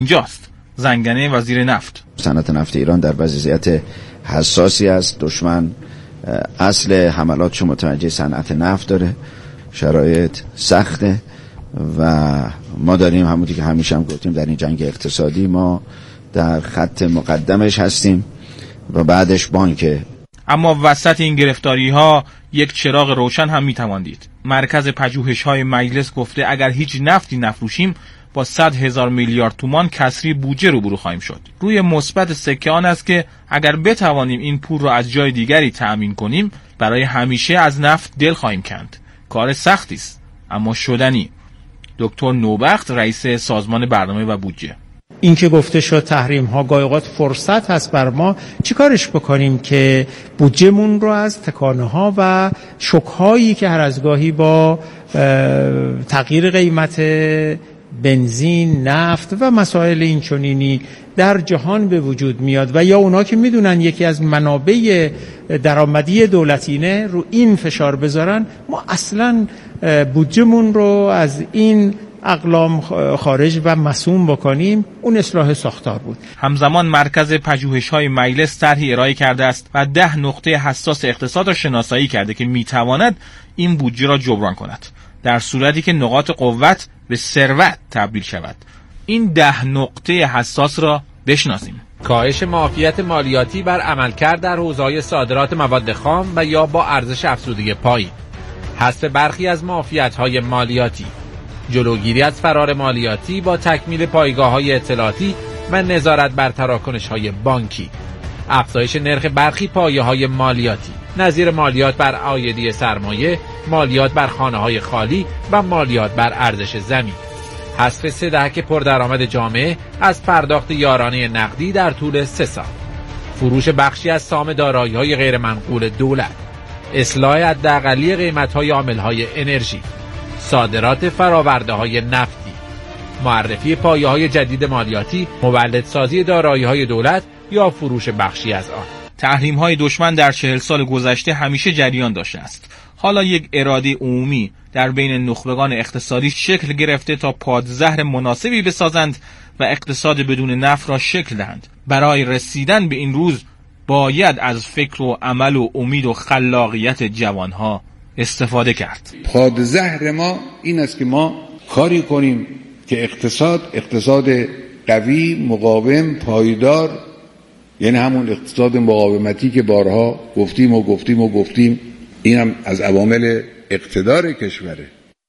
اینجاست، زنگنه وزیر نفت. صنعت نفت ایران در وضعیت حساسی است. دشمن اصل حملاتش متوجه صنعت نفت داره، شرایط سخته و ما داریم همونطور که همیشه هم گفتیم در این جنگ اقتصادی ما در خط مقدمش هستیم و بعدش بانکه. اما وسط این گرفتاری ها یک چراغ روشن هم میتوان دید. مرکز پژوهش های مجلس گفته اگر هیچ نفتی نفروشیم با 100,000 میلیارد تومان کسری بودجه روبرو خواهیم شد. روی مثبت سکه آن است که اگر بتوانیم این پول را از جای دیگری تأمین کنیم برای همیشه از نفت دل خواهیم کند. کار سختی است اما شدنی. دکتر نوبخت رئیس سازمان برنامه و بودجه: این که گفته شد تحریم ها گاهی اوقات فرصت هست بر ما چیکارش بکنیم که بودجهمون رو از تکانه ها و شوک هایی که هر از گاهی با تغییر قیمت بنزین، نفت و مسائل اینچنینی در جهان به وجود میاد و یا اونا که میدونن یکی از منابع درآمدی دولتینه رو این فشار بذارن، ما اصلا بودجهمون رو از این اقلام خارج و مسئول بکنیم، اون اصلاح ساختار بود. همزمان مرکز پژوهش‌های مجلس طرحی ارائه کرده است و 10 نقطه حساس اقتصاد را شناسایی کرده که میتواند این بودجه را جبران کند در صورتی که نقاط قوت به ثروت تبدیل شود. این 10 نقطه حساس را بشناسیم. کاهش معافیت مالیاتی بر عملکرد در حوزه‌های صادرات مواد خام و یا با ارزش افزوده پایین، حذف برخی از معافیت‌های مالیاتی، جلوگیری از فرار مالیاتی با تکمیل پایگاه‌های اطلاعاتی و نظارت بر تراکنش‌های بانکی، افزایش نرخ برخی پایه‌های مالیاتی نظیر مالیات بر عایدی سرمایه، مالیات بر خانه‌های خالی و مالیات بر ارزش زمین، حذف 3 دهک پردرآمد جامعه از پرداخت یارانه نقدی در طول 3 سال، فروش بخشی از سام دارایی‌های غیر منقول دولت، اصلاح حداقلی قیمت‌های عامل‌های انرژی، صادرات فرآورده‌های نفتی، معرفی پایه‌های جدید مالیاتی، مولدسازی دارایی‌های دولت یا فروش بخشی از آن. تحریم‌های دشمن در 40 سال گذشته همیشه جریان داشته است. حالا یک اراده عمومی در بین نخبگان اقتصادی شکل گرفته تا پادزهر مناسبی بسازند و اقتصاد بدون نفت را شکل دهند. برای رسیدن به این روز باید از فکر و عمل و امید و خلاقیت جوانها استفاده کرد. پادزهر ما این است که ما کاری کنیم که اقتصاد قوی، مقاوم، پایدار، یعنی همون اقتصاد مقاومتی که بارها گفتیم، این هم از عوامل اقتدار کشوره.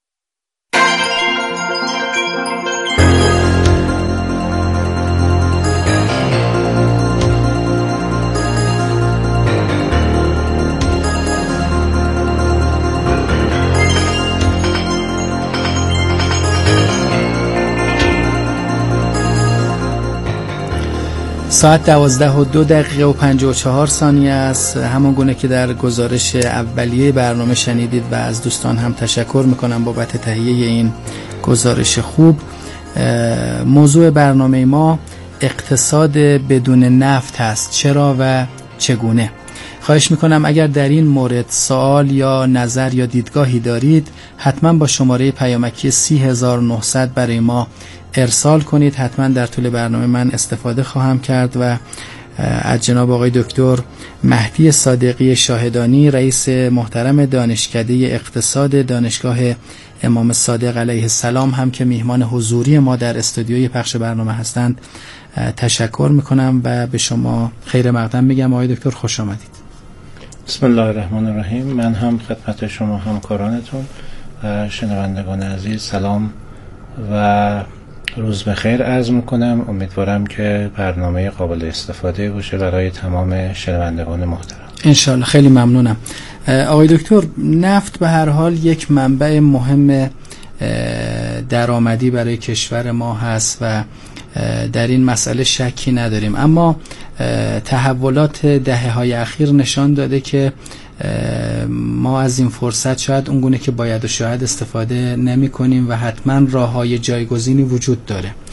ساعت 12:02:54 است. همان گونه که در گزارش اولیه برنامه شنیدید و از دوستان هم تشکر میکنم بابت تهیه این گزارش خوب. موضوع برنامه ما اقتصاد بدون نفت هست، چرا و چگونه. خواهش میکنم اگر در این مورد سوال یا نظر یا دیدگاهی دارید حتما با شماره پیامکی 30900 برای ما ارسال کنید. حتما در طول برنامه من استفاده خواهم کرد و از جناب آقای دکتر مهدی صادقی شاهدانی، رئیس محترم دانشکده اقتصاد دانشگاه امام صادق علیه السلام هم که میهمان حضوری ما در استودیوی پخش برنامه هستند تشکر میکنم و به شما خیر مقدم میگم. آقای دکتر خوش آمدید. بسم الله الرحمن الرحیم. من هم خدمت شما همکارانتون و شنوندگان عزیز سلام و روز بخیر عرض میکنم. امیدوارم که برنامه قابل استفاده باشه برای تمام شنوندگان محترم. انشالله. خیلی ممنونم. آقای دکتر، نفت به هر حال یک منبع مهم درآمدی برای کشور ما هست و در این مسئله شکی نداریم، اما تحولات دهه‌های اخیر نشان داده که ما از این فرصت شاید اونگونه که باید و شاید استفاده نمی کنیم و حتما راه‌های جایگزینی وجود داره.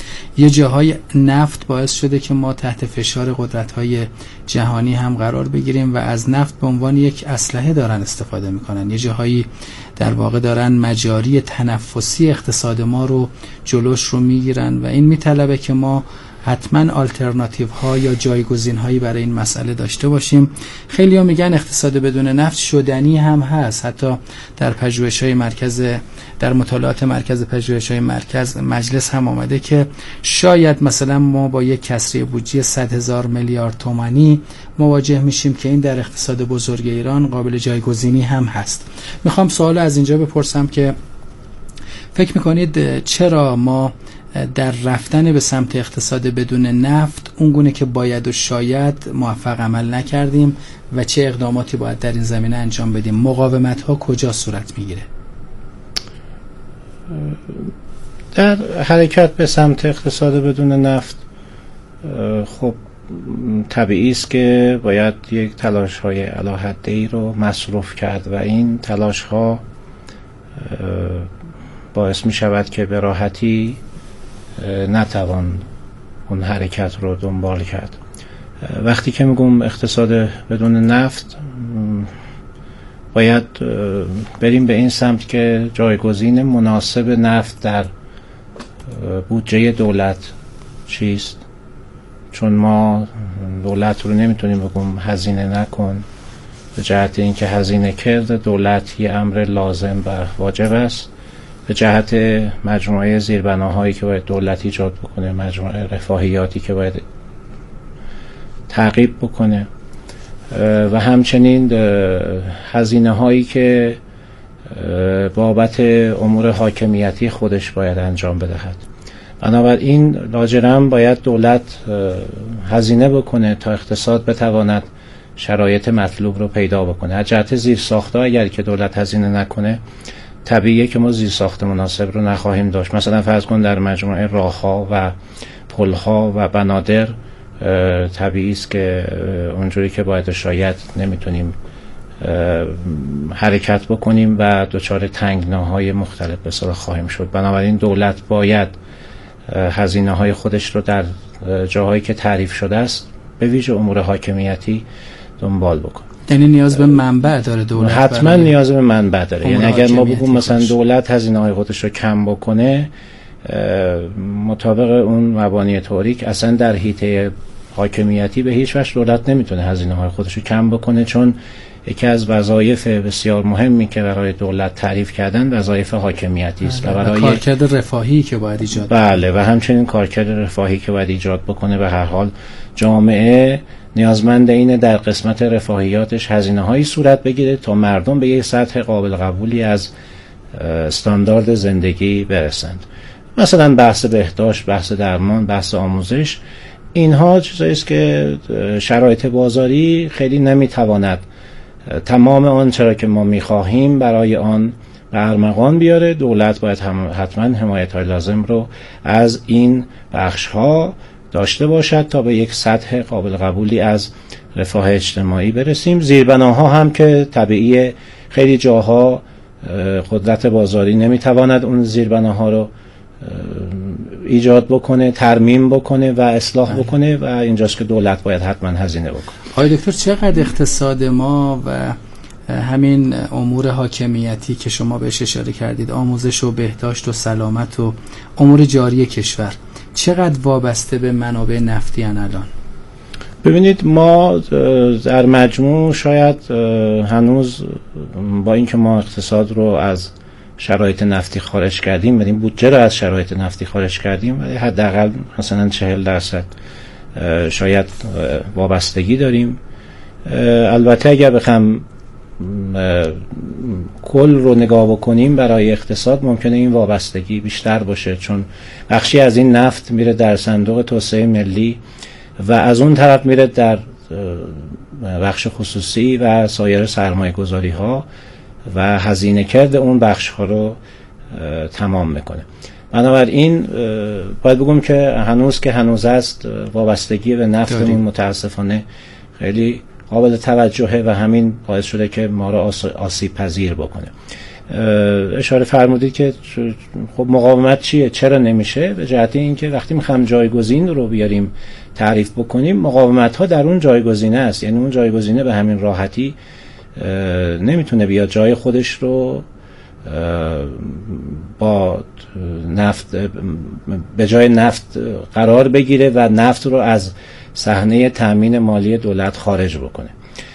یه جاهای نفت باعث شده که ما تحت فشار قدرت‌های جهانی هم قرار بگیریم و از نفت به عنوان یک اسلحه دارن استفاده میکنن. یه جاهایی در واقع دارن مجاری تنفسی اقتصاد ما رو جلوش رو میگیرن و این میطلبه که ما حتما آلترناتیو ها یا جایگزین هایی برای این مسئله داشته باشیم. خیلی ها میگن اقتصاد بدون نفت شدنی هم هست. حتی در پژوهش‌های در مطالعات مرکز پژوهش‌های مجلس هم آمده که شاید مثلا ما با یک کسری بودجه 100,000 میلیارد تومانی مواجه میشیم که این در اقتصاد بزرگ ایران قابل جایگزینی هم هست. میخوام سوال از اینجا بپرسم که فکر میکنید چرا ما در رفتن به سمت اقتصاد بدون نفت اونگونه که باید و شاید موفق عمل نکردیم و چه اقداماتی باید در این زمینه انجام بدیم؟ مقاومت ها کجا صورت میگیره؟ در حرکت به سمت اقتصاد بدون نفت خب طبیعی است که باید یک تلاش های اعلی حده‌ای رو مصرف کرد و این تلاش ها باعث می شود که به راحتی نتوان اون حرکت رو دنبال کرد. وقتی که میگم اقتصاد بدون نفت باید بریم به این سمت که جایگزین مناسب نفت در بودجه دولت چیست، چون ما دولت رو نمیتونیم بگم هزینه نکن، به جهت اینکه هزینه کرد دولت یه امر لازم و واجب است، به جهت مجموعه زیربناهایی که باید دولت ایجاد بکنه، مجموعه رفاهیاتی که باید تعقیب بکنه و همچنین هزینه هایی که بابت امور حاکمیتی خودش باید انجام بدهد. بنابراین لاجرم باید دولت هزینه بکنه تا اقتصاد بتواند شرایط مطلوب رو پیدا بکنه. از جهت زیرساخت‌ها اگر که دولت هزینه نکنه طبیعیه که ما زیرساخت مناسب رو نخواهیم داشت. مثلا فرض کن در مجموعه راه‌ها و پل‌ها و بنادر طبیعی است که اونجوری که باید شاید نمیتونیم حرکت بکنیم و دچار تنگناهای مختلف به اصطلاح خواهیم شد. بنابراین دولت باید هزینه‌های خودش رو در جاهایی که تعریف شده است به ویژه امور حاکمیتی دنبال بکنه. یعنی نیاز به منبع داره دولت؟ حتما نیاز به منبع داره. یعنی اگر ما بگیم مثلا دولت هزینه‌های خودش رو کم بکنه، مطابق اون مبانی تئوریک اصلا در حیطه حاکمیتی به هیچ وجه دولت نمیتونه هزینه‌های خودش رو کم بکنه، چون یکی از وظایف بسیار مهمی که برای دولت تعریف کردن وظایف حاکمیتی است و برای کارکرد رفاهی که باید ایجاد بله و همچنین کارکرد رفاهی که باید ایجاد بکنه. به هر حال جامعه نیازمند اینه در قسمت رفاهیاتش هزینه‌هایی صورت بگیره تا مردم به یک سطح قابل قبولی از استاندارد زندگی برسند. مثلا بحث بهداشت، بحث درمان، بحث آموزش، اینها چیزایی است که شرایط بازاری خیلی نمیتواند تمام آن چرا که ما میخواهیم برای آن به ارمغان بیاره. دولت باید حتما حمایت‌های لازم رو از این بخش‌ها داشته باشد تا به یک سطح قابل قبولی از رفاه اجتماعی برسیم. زیربناها هم که طبیعیه خیلی جاها قدرت بازاری نمیتواند اون زیربناها رو ایجاد بکنه، ترمیم بکنه و اصلاح بکنه و اینجاست که دولت باید حتما هزینه بکنه. آقای دکتر، چقدر اقتصاد ما و همین امور حاکمیتی که شما بهش اشاره کردید، آموزش و بهداشت و سلامت و امور جاری کشور، چقدر وابسته به منابع نفتی ان الان؟ ببینید ما در مجموع شاید هنوز با اینکه ما اقتصاد رو از شرایط نفتی خارج کردیم و این بودجه رو از شرایط نفتی خارج کردیم، ولی حداقل مثلا 40% شاید وابستگی داریم. البته اگر بخوام کل رو نگاه بکنیم برای اقتصاد ممکنه این وابستگی بیشتر باشه، چون بخشی از این نفت میره در صندوق توسعه ملی و از اون طرف میره در بخش خصوصی و سایر سرمایه گذاری ها و هزینه کرد اون بخش ها رو تمام میکنه. بنابراین باید بگم که هنوز است وابستگی به نفتمون متاسفانه خیلی قابل توجهه و همین باعث شده که ما را آسیب پذیر بکنه. اشاره فرمودید که خب مقاومت چیه، چرا نمیشه؟ به جهت اینکه وقتی میخوام جایگزین رو بیاریم تعریف بکنیم، مقاومت ها در اون جایگزینه است. یعنی اون جایگزینه به همین راحتی نمیتونه بیاد جای خودش رو با نفت به جای نفت قرار بگیره و نفت رو از صحنه تامین مالی دولت خارج بکنه.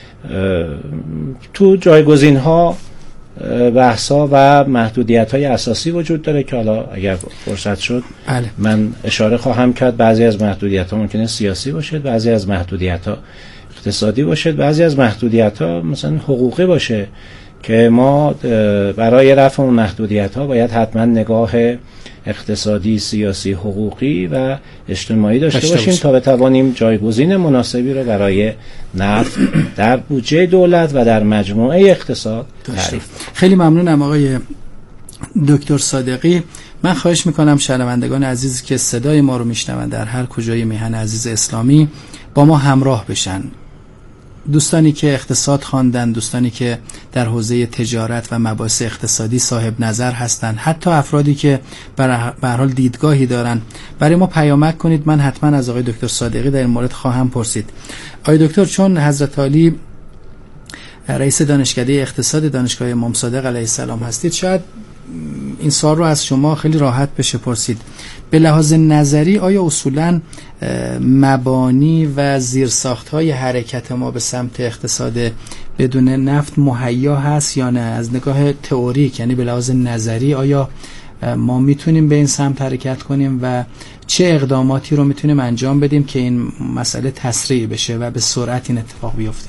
تو جایگزین ها بحثا و محدودیت های اساسی وجود داره که حالا اگر فرصت شد بله. من اشاره خواهم کرد. بعضی از محدودیت ها ممکنه سیاسی باشه، بعضی از محدودیت ها اقتصادی باشه، بعضی از محدودیت ها مثلا حقوقی باشه که ما برای رفع اون محدودیت ها باید حتما نگاه اقتصادی، سیاسی، حقوقی و اجتماعی داشته باشیم تا بتوانیم جایگزین مناسبی رو برای نفت در بودجه دولت و در مجموعه اقتصاد تعریف. خیلی ممنونم آقای دکتر صادقی. من خواهش میکنم شنوندگان عزیزی که صدای ما رو میشنون در هر کجای میهن عزیز اسلامی با ما همراه بشن. دوستانی که اقتصاد خواندن، دوستانی که در حوزه تجارت و مباحث اقتصادی صاحب نظر هستند، حتی افرادی که به هر حال دیدگاهی دارن، برای ما پیامک کنید. من حتما از آقای دکتر صادقی در این مورد خواهم پرسید. آقای دکتر، چون حضرت عالی رئیس دانشکده اقتصاد دانشگاه امام صادق علیه السلام هستید، شاید این سوال رو از شما خیلی راحت بشه پرسید. به لحاظ نظری آیا اصولاً مبانی و زیرساخت‌های حرکت ما به سمت اقتصاد بدون نفت مهیا هست یا نه؟ از نگاه تئوریک، یعنی به لحاظ نظری، آیا ما میتونیم به این سمت حرکت کنیم و چه اقداماتی رو میتونیم انجام بدیم که این مسئله تسریع بشه و به سرعت این اتفاق بیفته؟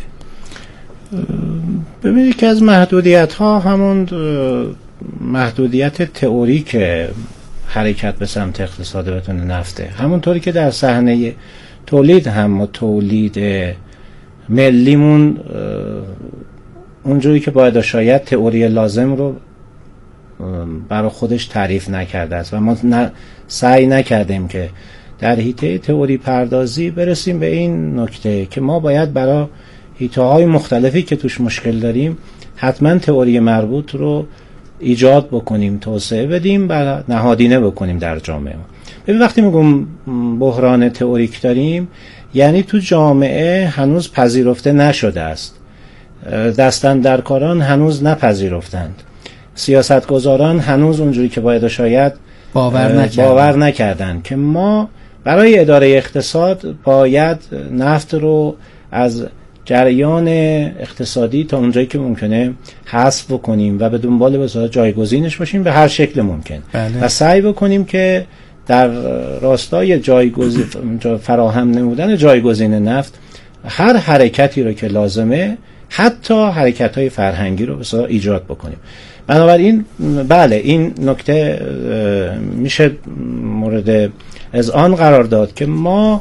ببینید که از محدودیت‌ها همون محدودیت تئوریک حرکت به سمت اقتصاد بدون نفته. همونطوری که در صحنه تولید هم تولید ملیمون اونجوری که باید شاید تئوری لازم رو برای خودش تعریف نکرده است و ما سعی نکردیم که در حیطه تئوری پردازی برسیم به این نکته که ما باید برای حیطه های مختلفی که توش مشکل داریم حتما تئوری مربوط رو ایجاد بکنیم، توسعه بدیم و نهادینه بکنیم در جامعه. ببین وقتی میگم بحران تئوریک داریم، یعنی تو جامعه هنوز پذیرفته نشده است، دستاندرکاران هنوز نپذیرفتند، سیاستگزاران هنوز اونجوری که باید شاید باور نکردند که ما برای اداره اقتصاد باید نفت رو از جریان اقتصادی تا اونجایی که ممکنه حذف بکنیم و به دنبال به جایگزینش باشیم به هر شکل ممکن. بله. و سعی بکنیم که در راستای فراهم نمودن جایگزین نفت هر حرکتی رو که لازمه، حتی حرکت‌های فرهنگی رو بسیار ایجاد بکنیم. بنابراین بله، این نکته میشه مورد اذعان قرار داد که ما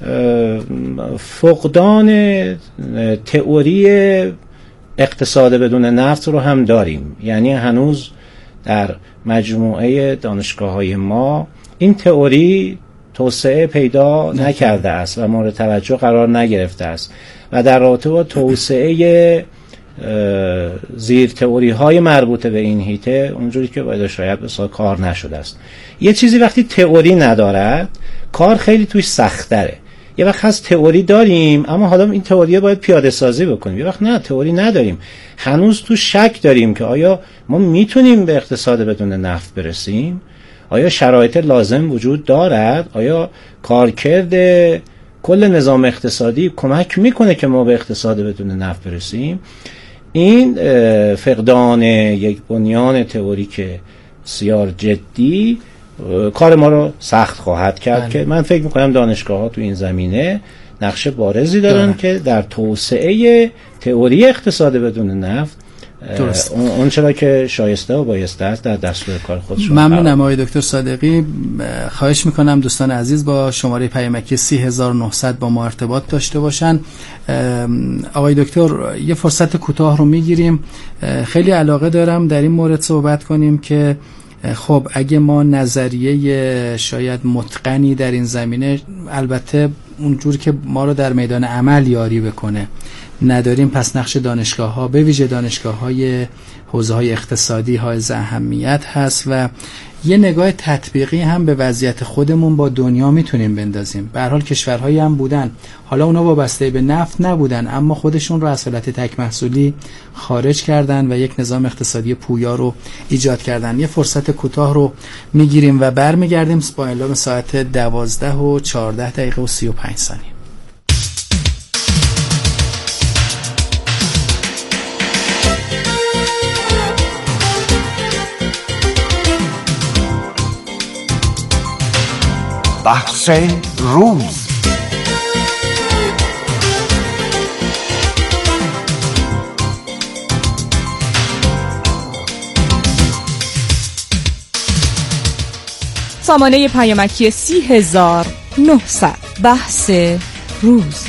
فقدان تئوری اقتصاد بدون نفت رو هم داریم. یعنی هنوز در مجموعه دانشگاه‌های ما این تئوری توسعه پیدا نکرده است و مورد توجه قرار نگرفته است و در رابطه با توسعه زیر تئوری های مربوطه به این حیطه اونجوری که باید شاید بسیار کار نشده است. یه چیزی وقتی تئوری ندارد کار خیلی توش سخت‌تره. یه وقت هست تئوری داریم اما حالا این تئوری باید پیاده سازی بکنیم، یه وقت نه تئوری نداریم، هنوز تو شک داریم که آیا ما میتونیم به اقتصاد بدون نفت برسیم، آیا شرایط لازم وجود دارد، آیا کارکرد کل نظام اقتصادی کمک میکنه که ما به اقتصاد بدون نفت برسیم. این فقدان یک بنیان تئوریک بسیار جدی کار ما رو سخت خواهد کرد که من فکر میکنم دانشگاه ها تو این زمینه نقش بارزی دارن که در توسعه تئوری اقتصاد بدون نفت اون چرا که شایسته و بایسته است در دستور کار خودشون. ممنونم آقای دکتر صادقی. خواهش میکنم دوستان عزیز با شماره پیامکی 30900 با ما ارتباط داشته باشن. آقای دکتر یه فرصت کوتاه رو میگیریم، خیلی علاقه دارم در این مورد صحبت کنیم که خب اگه ما نظریه شاید متقنی در این زمینه، البته اونجور که ما رو در میدان عمل یاری بکنه، نداریم، پس نقش دانشگاه‌ها به ویژه دانشگاه‌های حوزه‌های اقتصادی حائز اهمیت هست و یه نگاه تطبیقی هم به وضعیت خودمون با دنیا میتونیم بندازیم. به هر حال کشورهایی هم بودن، حالا اونا وابسته به نفت نبودن اما خودشون رو از حالت تک محصولی خارج کردن و یک نظام اقتصادی پویا رو ایجاد کردن. یه فرصت کوتاه رو میگیریم و برمیگردیم با اعلام ساعت 12:14:35. بحث روز. سامانه پیامکی 30,900. بحث روز.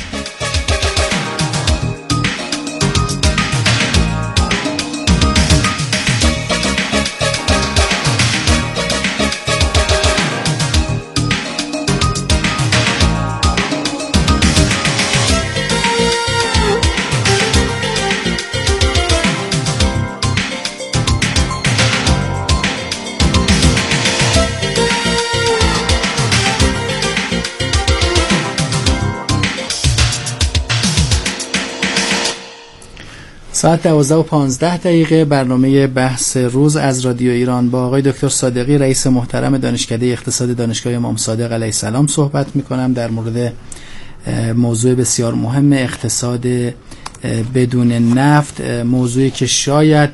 ساعت 12:15 برنامه بحث روز از رادیو ایران با آقای دکتر صادقی رئیس محترم دانشکده اقتصاد دانشگاه امام صادق علیه السلام صحبت می‌کنم در مورد موضوع بسیار مهم اقتصاد بدون نفت، موضوعی که شاید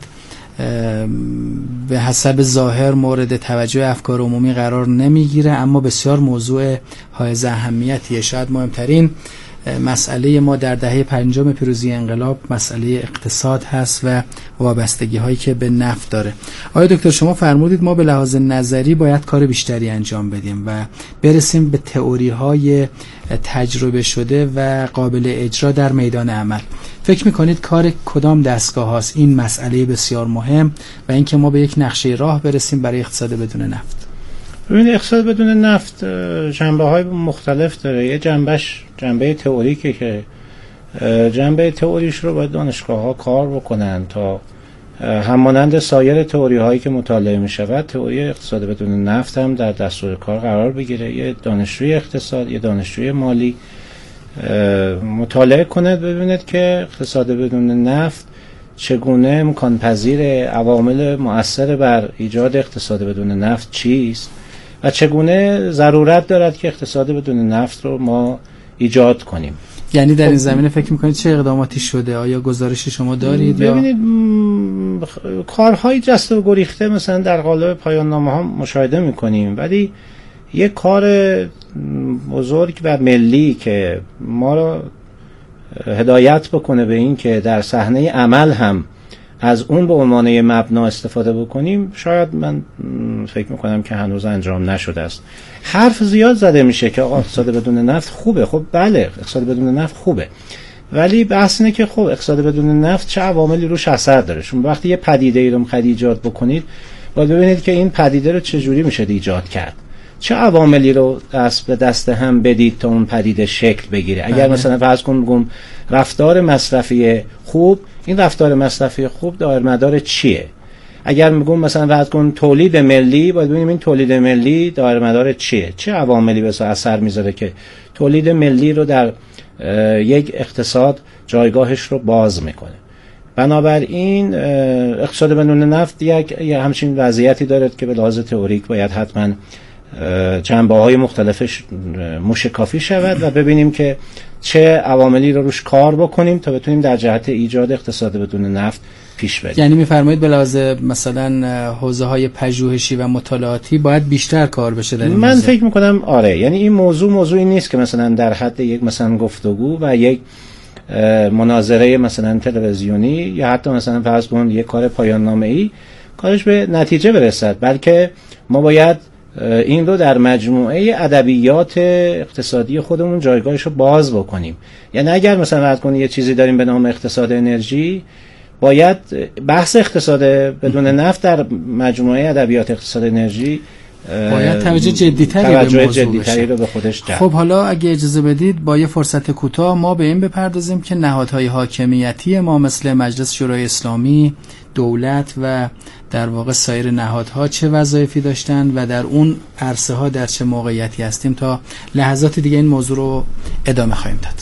به حسب ظاهر مورد توجه افکار عمومی قرار نمیگیره اما بسیار موضوع حائز اهمیتیه. شاید مهمترین مسئله ما در دهه 50 پیروزی انقلاب مسئله اقتصاد هست و وابستگی هایی که به نفت داره. آقای دکتر شما فرمودید ما به لحاظ نظری باید کار بیشتری انجام بدیم و برسیم به تئوری های تجربه شده و قابل اجرا در میدان عمل. فکر میکنید کار کدام دستگاه هاست این مسئله بسیار مهم و اینکه ما به یک نقشه راه برسیم برای اقتصاد بدون نفت؟ ببینید اقتصاد بدون نفت جنبه‌های مختلف داره. یه جنبه تئوریکه که جنبه تئوریش رو باید دانشگاه‌ها کار بکنن تا همانند سایر تئوری‌هایی که مطالعه می‌شود تئوری اقتصاد بدون نفت هم در دستور کار قرار بگیره. یه دانشجوی اقتصاد، یه دانشجوی مالی مطالعه کنه ببیند که اقتصاد بدون نفت چگونه امکان پذیر، عوامل مؤثر بر ایجاد اقتصاد بدون نفت چیست و چگونه ضرورت دارد که اقتصاد بدون نفت رو ما ایجاد کنیم. یعنی در این زمینه فکر میکنید چه اقداماتی شده؟ آیا گزارش شما دارید؟ ببینید کارهای جست و گریخته مثلا در قالب پایان نامه ها مشاهده میکنیم، ولی یک کار بزرگ و ملی که ما رو هدایت بکنه به این که در صحنه عمل هم از اون به عنوان مبنا استفاده بکنیم شاید من فکر میکنم که هنوز انجام نشده است. حرف زیاد زده میشه که اقتصاد بدون نفت خوبه. خب بله اقتصاد بدون نفت خوبه، ولی بحث اینه که خب اقتصاد بدون نفت چه عواملی روش اثر داره. چون وقتی یه پدیده ای رو میخواید ایجاد بکنید باید ببینید که این پدیده رو چجوری میشه ایجاد کرد، چه عواملی رو دست به دست هم بدید تا اون پدیده شکل بگیره. اگر مثلا فرض کنیم رفتار مصرفی خوب، این رفتار مصرفی خوب دایره‌مدار چیه؟ اگر میگم مثلا فرض کن تولید ملی، باید ببینیم این تولید ملی دایره‌مدار چیه، چه عواملی به اثر میذاره که تولید ملی رو در یک اقتصاد جایگاهش رو باز میکنه. بنابراین اقتصاد بدون نفت یک همچین وضعیتی دارد که به لحاظ تئوریک باید حتما جنبه‌های مختلفش موشکافی شود و ببینیم که چه عواملی رو روش کار بکنیم تا بتونیم در جهت ایجاد اقتصاد بدون نفت پیش بریم. یعنی می‌فرمایید به لحاظ مثلا حوزه‌های پژوهشی و مطالعاتی باید بیشتر کار بشه در این من فکر می‌کنم آره. یعنی این موضوعی نیست که مثلا در حد یک مثلا گفتگو و یک مناظره مثلا تلویزیونی یا حتی مثلا فرض کن یک کار پایان نامه‌ای کارش به نتیجه برسد، بلکه ما باید این رو در مجموعه ادبیات اقتصادی خودمون جایگاهش رو باز بکنیم. یعنی اگر مثلا فرض کنید یه چیزی داریم به نام اقتصاد انرژی، باید بحث اقتصاد بدون نفت در مجموعه ادبیات اقتصاد انرژی باید توجه جدی‌تری رو به خودش جلب. خب حالا اگه اجازه بدید با یه فرصت کوتاه ما به این بپردازیم که نهادهای حاکمیتی ما مثل مجلس شورای اسلامی، دولت و در واقع سایر نهادها چه وظایفی داشتن و در اون عرصه ها در چه موقعیتی هستیم. تا لحظات دیگه این موضوع رو ادامه خواهیم داد.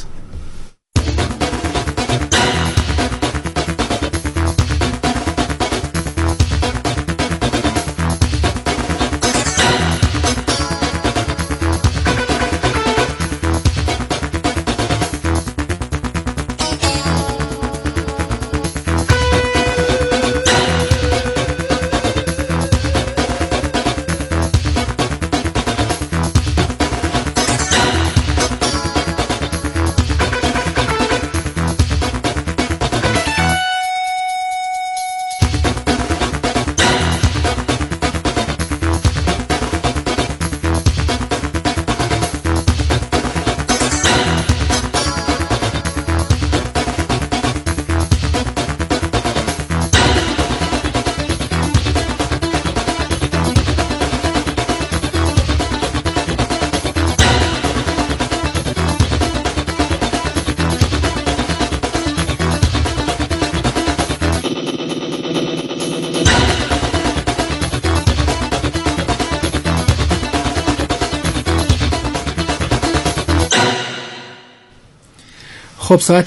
خب ساعت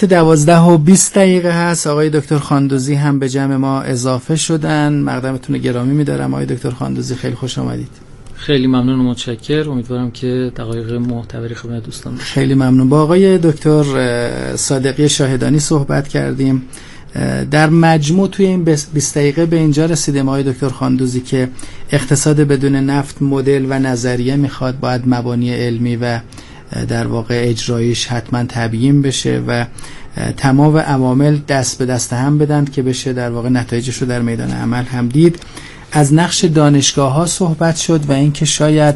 12:20 هست. آقای دکتر خاندوزی هم به جمع ما اضافه شدن. مقدمتون رو گرامی می‌دارم آقای دکتر خاندوزی، خیلی خوش آمدید. خیلی ممنون و متشکر. امیدوارم که دقایق معتبری خدمت دوستان باشه. خیلی ممنون. با آقای دکتر صادقی شاهدانی صحبت کردیم. در مجموع توی این 20 دقیقه به اینجا رسیدیم آقای دکتر خاندوزی که اقتصاد بدون نفت مدل و نظریه میخواد، باید مبانی علمی و در واقع اجرایش حتما تبیین بشه و تمام عوامل دست به دست هم بدن که بشه در واقع نتایجش رو در میدان عمل هم دید. از نقش دانشگاه ها صحبت شد و اینکه شاید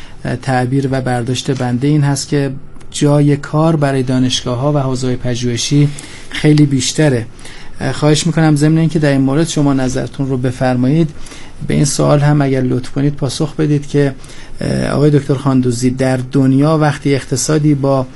تعبیر و برداشت بنده این هست که جای کار برای دانشگاه ها و حوزه‌های پژوهشی خیلی بیشتره. خواهش میکنم ضمن اینکه در این مورد شما نظرتون رو بفرمایید، به این سوال هم اگر لطف کنید پاسخ بدید که آقای دکتر خاندوزی، در دنیا وقتی اقتصادی با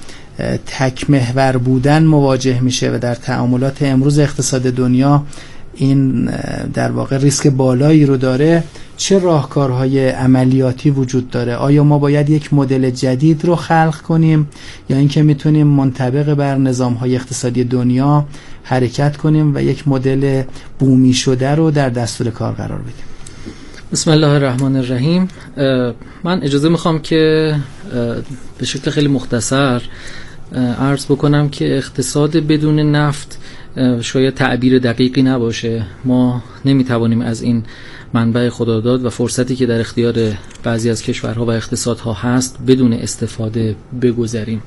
تک محور بودن مواجه میشه و در تعاملات امروز اقتصاد دنیا این در واقع ریسک بالایی رو داره، چه راهکارهای عملیاتی وجود داره؟ آیا ما باید یک مدل جدید رو خلق کنیم یا اینکه میتونیم منطبق بر نظام‌های اقتصادی دنیا حرکت کنیم و یک مدل بومی شده رو در دستور کار قرار بدیم؟ بسم الله الرحمن الرحیم. من اجازه میخوام که به شکل خیلی مختصر عرض بکنم که اقتصاد بدون نفت شاید تعبیر دقیقی نباشه. ما نمیتوانیم از این منبع خداداد و فرصتی که در اختیار بعضی از کشورها و اقتصادها هست بدون استفاده بگذریم.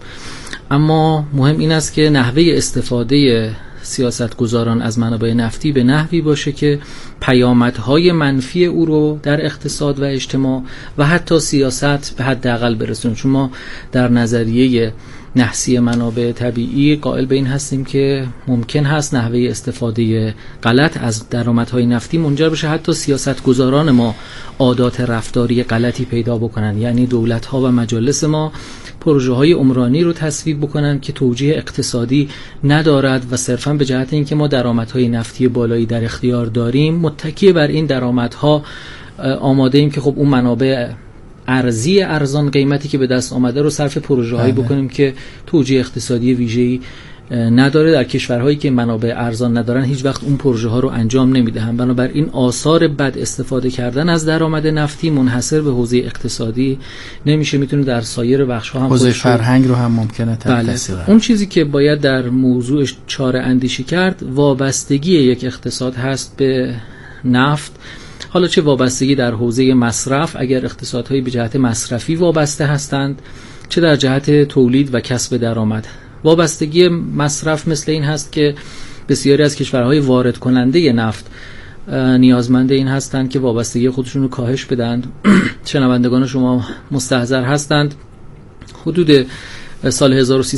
اما مهم این است که نحوه استفاده سیاستگزاران از منابع نفتی به نحوی باشه که پیامدهای منفی او رو در اقتصاد و اجتماع و حتی سیاست به حداقل برسونیم. چون ما در نظریه نحسی منابع طبیعی قائل به این هستیم که ممکن هست نحوه استفاده غلط از درآمدهای نفتی منجر بشه حتی سیاستگزاران ما عادات رفتاری غلطی پیدا بکنن، یعنی دولت‌ها و مجالس ما پروژه‌های عمرانی رو تصویب بکنن که توجیه اقتصادی ندارد و صرفاً به جهت اینکه ما درآمدهای نفتی بالایی در اختیار داریم متکی بر این درآمدها آماده ایم که خب اون منابع ارزی ارزان قیمتی که به دست آمده رو صرف پروژه‌هایی بکنیم که توجیه اقتصادی ویژه‌ای نداره. در کشورهایی که منابع ارزان ندارن هیچ وقت اون پروژه ها رو انجام نمیدهن. بنابراین آثار بد استفاده کردن از درآمد نفتی منحصر به حوزه اقتصادی نمیشه، میتونه در سایر بخش ها هم حوزه فرهنگ رو هم ممکنه تاثیر اون چیزی که باید در موضوع چاره اندیشی کرد وابستگی یک اقتصاد هست به نفت. حالا چه وابستگی در حوزه مصرف اگر اقتصادهایی به جهت مصرفی وابسته هستند، چه در جهت تولید و کسب درآمد. وابستگی مصرف مثل این هست که بسیاری از کشورهای وارد کننده نفت نیازمند این هستند که وابستگی خودشون رو کاهش بدند. شنوندگان شما مستحضر هستند حدود سال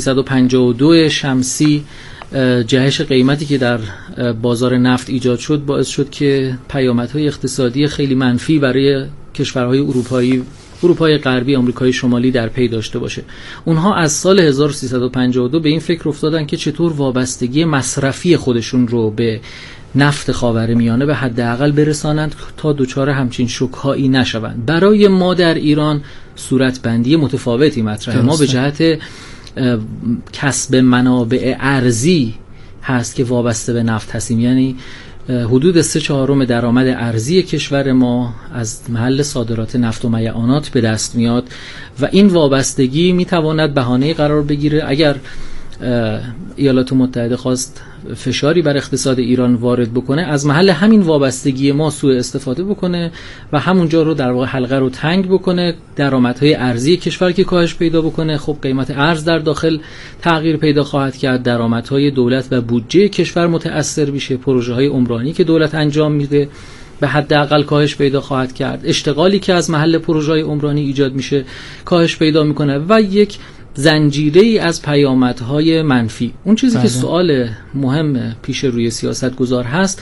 1352 شمسی جهش قیمتی که در بازار نفت ایجاد شد باعث شد که پیامدهای اقتصادی خیلی منفی برای کشورهای اروپای غربی، آمریکای شمالی در پی داشته باشه. اونها از سال 1352 به این فکر افتادن که چطور وابستگی مصرفی خودشون رو به نفت خاورمیانه به حداقل برسانند تا دچار همچین شوک‌هایی نشوند. برای ما در ایران صورتبندی متفاوتی مطرحه. ما به جهت کسب منابع ارزی هست که وابسته به نفت هستیم، یعنی حدود 3/4 درآمد ارزی کشور ما از محل صادرات نفت و میعانات به دست میاد و این وابستگی میتواند بهانه قرار بگیره اگر ایالات متحده خواست فشاری بر اقتصاد ایران وارد بکنه، از محل همین وابستگی ما سوء استفاده بکنه و همونجا رو در واقع حلقه رو تنگ بکنه، درآمدهای ارزی کشور که کاهش پیدا بکنه، خب قیمت ارز در داخل تغییر پیدا خواهد کرد، درآمدهای دولت و بودجه کشور متأثر میشه، پروژه‌های عمرانی که دولت انجام میده به حداقل کاهش پیدا خواهد کرد، اشتغالی که از محل پروژه‌های عمرانی ایجاد میشه کاهش پیدا میکنه و یک زنجیره‌ای از پیامدهای منفی. اون چیزی که سوال مهم پیش روی سیاستگزار هست،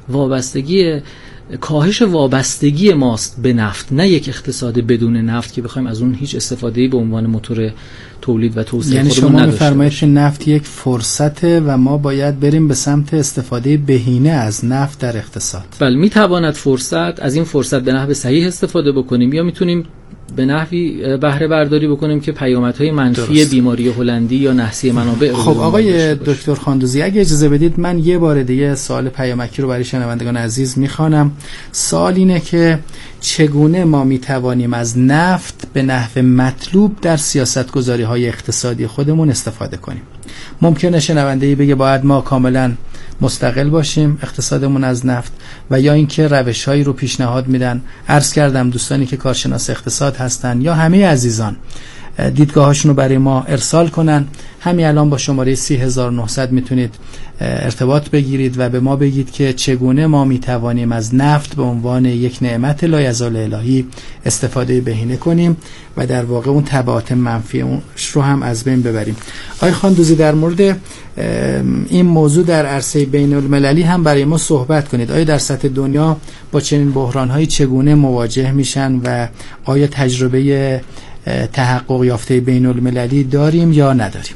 کاهش وابستگی ماست به نفت، نه یک اقتصاد بدون نفت که بخوایم از اون هیچ استفاده‌ای به عنوان موتور تولید و توسعه خودمون نداشته باشیم. یعنی شما می‌فرمایید که نفت یک فرصته و ما باید بریم به سمت استفاده بهینه از نفت در اقتصاد. بله، میتواند از این فرصت به نحو صحیح استفاده بکنیم یا میتونیم به نحوی بهره برداری بکنیم که پیامدهای منفی بیماری هلندی یا نحسی منابع. خب آقای دکتر خاندوزی، اگه اجازه بدید من یه بار دیگه سوال پیامکی رو برای شنوندگان عزیز میخوانم. سوال اینه که چگونه ما میتوانیم از نفت به نحو مطلوب در سیاستگذاری‌های اقتصادی خودمون استفاده کنیم؟ ممکنه شنونده‌ای بگه باید ما کاملا مستقل باشیم اقتصادمون از نفت، و یا اینکه روش‌هایی رو پیشنهاد میدن. عرض کردم دوستانی که کارشناس اقتصاد هستن یا همه عزیزان دیدگاهاشون رو برای ما ارسال کنن. همین الان با شماره 30900 میتونید ارتباط بگیرید و به ما بگید که چگونه ما میتوانیم از نفت به عنوان یک نعمت لایزال الهی استفاده بهینه کنیم و در واقع اون تبعات منفی رو هم از بین ببریم. آقای خاندوزی، در مورد این موضوع در عرصه بین المللی هم برای ما صحبت کنید. آیا در سطح دنیا با چنین بحران‌هایی چگونه مواجه میشن و آیا تجربه تحقق یافته بین المللی داریم یا نداریم؟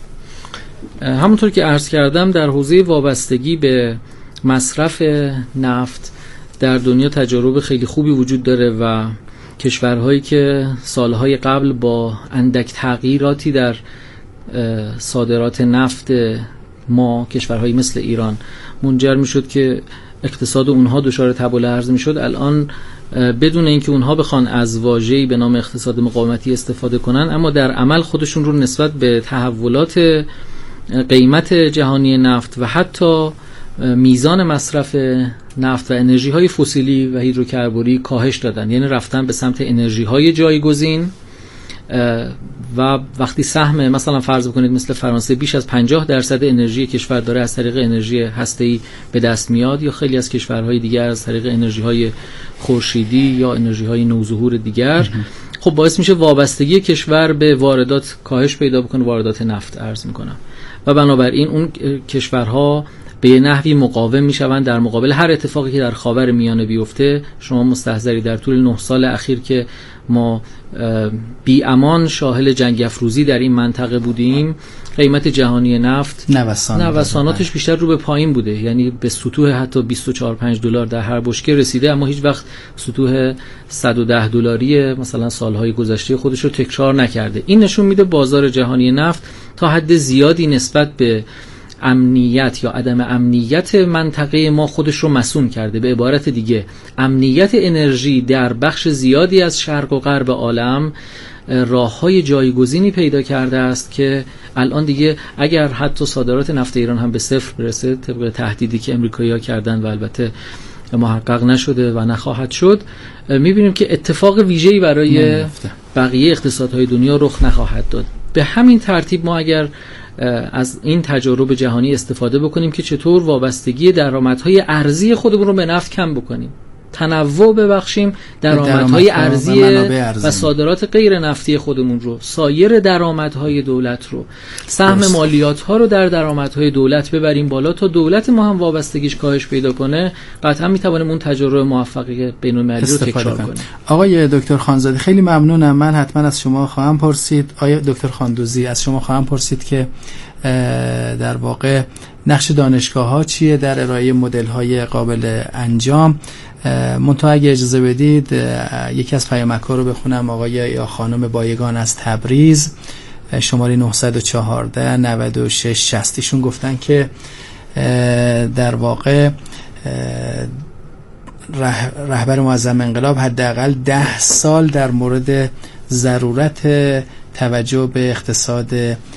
همونطور که عرض کردم در حوزه وابستگی به مصرف نفت در دنیا تجارب خیلی خوبی وجود داره و کشورهایی که سالهای قبل با اندک تغییراتی در صادرات نفت ما، کشورهایی مثل ایران، منجر میشد که اقتصاد اونها دچار تبول ارز میشد، الان بدون اینکه اونها بخوان از واژه‌ای به نام اقتصاد مقاومتی استفاده کنن، اما در عمل خودشون رو نسبت به تحولات قیمت جهانی نفت و حتی میزان مصرف نفت و انرژی های فسیلی و هیدروکربوری کاهش دادن. یعنی رفتن به سمت انرژی های جایگزین و وقتی سهم مثلا فرض بکنید مثل فرانسه بیش از 50% انرژی کشور داره از طریق انرژی هسته‌ای به دست میاد، یا خیلی از کشورهای دیگر از طریق انرژی های خورشیدی یا انرژی های نوظهور دیگر، خب باعث میشه وابستگی کشور به واردات کاهش پیدا بکنه، واردات نفت عرض میکنم، و بنابراین اون کشورها به نحوی مقاوم میشوند در مقابل هر اتفاقی که در خاور میانه بیفته. شما مستحضری در طول 9 سال اخیر که ما بی امان شاهد جنگ افروزی در این منطقه بودیم، قیمت جهانی نفت نوساناتش بیشتر رو به پایین بوده، یعنی به سطوح حتی 24-25 دلار در هر بشکه رسیده، اما هیچ وقت سطوح 110 دلاری مثلا سالهای گذشته خودش رو تکرار نکرده. این نشون میده بازار جهانی نفت تا حد زیادی نسبت به امنیت یا عدم امنیت منطقه ما خودش رو مصون کرده. به عبارت دیگه امنیت انرژی در بخش زیادی از شرق و غرب عالم راه‌های جایگزینی پیدا کرده است که الان دیگه اگر حتی صادرات نفت ایران هم به صفر برسه طبق تهدیدی که امریکایی‌ها کردن و البته محقق نشده و نخواهد شد، می‌بینیم که اتفاق ویژه‌ای برای بقیه اقتصادهای دنیا رخ نخواهد داد. به همین ترتیب ما اگر از این تجارب جهانی استفاده بکنیم که چطور وابستگی درآمدهای ارزی خودمون رو به نفت کم بکنیم، تنوع ببخشیم درآمدهای ارزی و صادرات غیر نفتی خودمون رو، سایر درآمدهای دولت رو، سهم مالیات‌ها رو در درآمدهای دولت ببریم بالا تا دولت ما هم وابستگیش کاهش پیدا کنه، قطعا میتونیم اون تجربه موفقی بین‌المللی رو تکرار کنیم. آقای دکتر خانزاده خیلی ممنونم. من حتما از شما خواهم پرسید، آقای دکتر خاندوزی از شما خواهم پرسید که در واقع نقش دانشگاه‌ها چیه در ارائه مدل‌های قابل انجام. منتها اگه اجازه بدید یکی از پیامک‌ها رو بخونم. آقای یا خانم بایگان از تبریز، شماره 914 96 60. ایشون گفتن که در واقع رهبر معظم انقلاب حداقل 10 سال در مورد ضرورت توجه به اقتصاد